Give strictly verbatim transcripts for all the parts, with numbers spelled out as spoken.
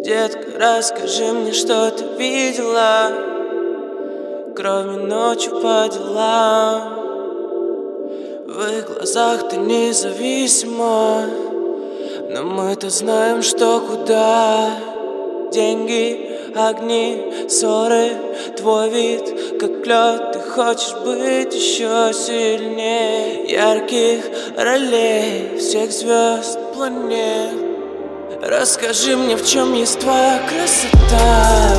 Детка, расскажи мне, что ты видела, кроме ночью по делам. В их глазах ты независима, но мы-то знаем, что куда. Деньги, огни, ссоры, твой вид, как лед. Ты хочешь быть еще сильнее ярких ролей всех звезд планет. Расскажи мне, в чем есть твоя красота.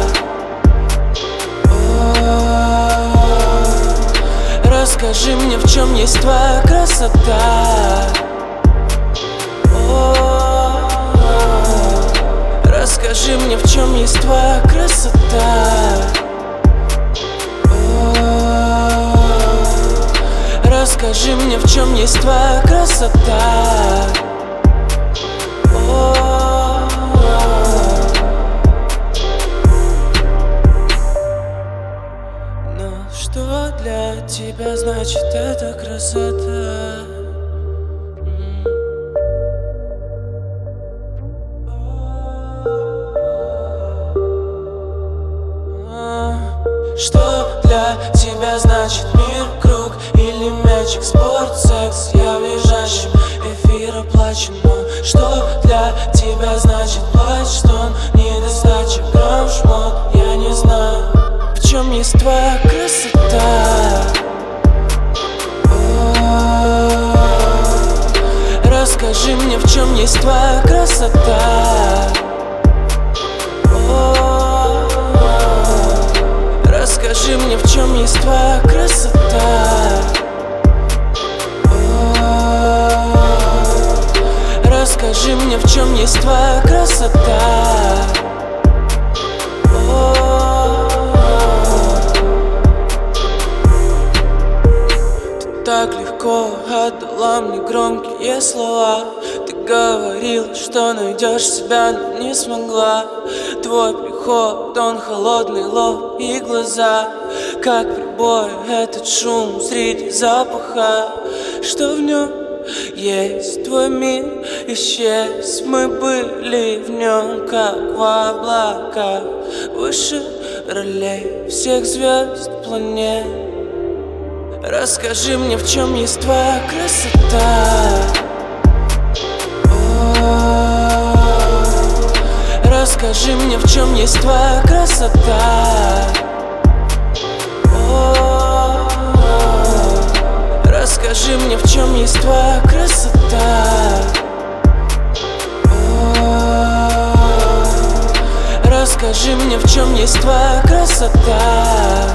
О-о-о. Расскажи мне, в чем есть твоя красота. О-о-о. Расскажи мне, в чем есть твоя красота. О-о-о. Расскажи мне, в чем есть твоя красота. Что для тебя значит эта красота? Что для тебя значит мир, круг или мячик, спорт, секс? Я в лежащем эфир оплачен, но что для тебя значит плач, стон, недостача, грамм, шмот? Я не знаю, в чем есть твоя красота. О-о-о. Расскажи мне, в чем есть твоя красота. О-о-о. Расскажи мне, в чем есть твоя красота. О-о-о. Расскажи мне, в чем есть твоя красота. Так легко отдала мне громкие слова. Ты говорила, что найдешь себя, но не смогла. Твой приход, он холодный лоб и глаза, как прибой этот шум среди запаха. Что в нем есть, твой мир исчез. Мы были в нем, как в облаках, выше ролей всех звезд планет. Расскажи мне, в чем есть твоя красота. О-о-о. Расскажи мне, в чем есть твоя красота. О-о-о. Расскажи мне, в чем есть твоя красота. О-о-о. Расскажи мне, в чем есть твоя красота.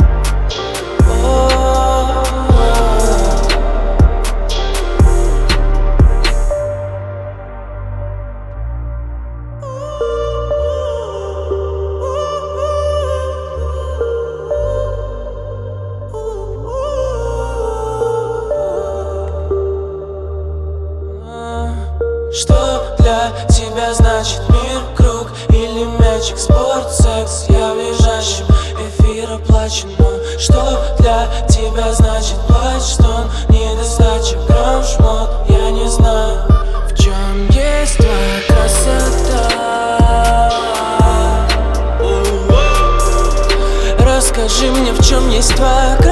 Что для тебя значит мир, круг или мячик, спорт, секс? Я в лежащем эфир оплачен, но что для тебя значит плач, стон, недостача, грамм, шмот? Я не знаю, в чем есть твоя красота. Расскажи мне, в чем есть твоя красота.